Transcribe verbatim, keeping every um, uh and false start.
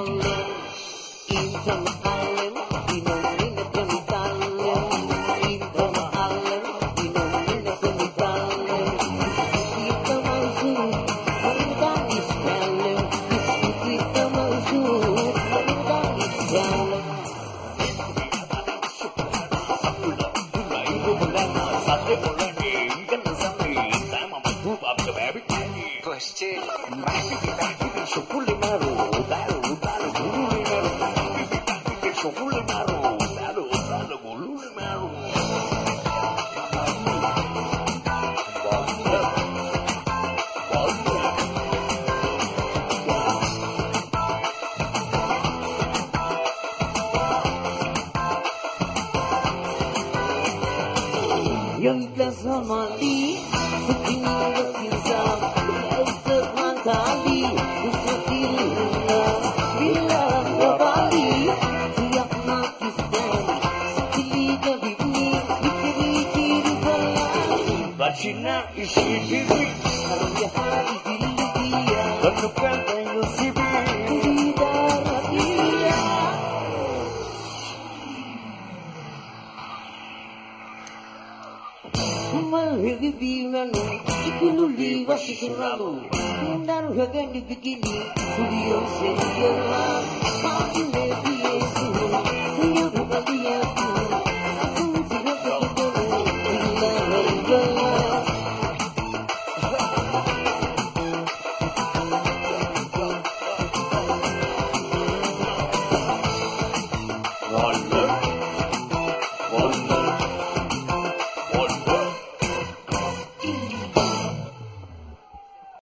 Italian, Ethan Allen, dinominator Italian, Ethan Allen, dinominator Italian. Kita masuk, kita Italian, kita masuk, kita Italian. Yang biasa mati, begini berkisah, esok mengkali, usah dirinya, bila kembali, siap mati stand, sekali jadi ini, dikiri-kiri berlari. Bacina isi diri, harusnya hari diri dia, tentukan tanggal sibir, di darat dia. Mahal bilang ikululi wasikiralo Mundaro hagan di bikini Kuliyo sendirian Aku lebih yesu Kuliyo kembali aku Aku tidak ketemu Bila harga Allah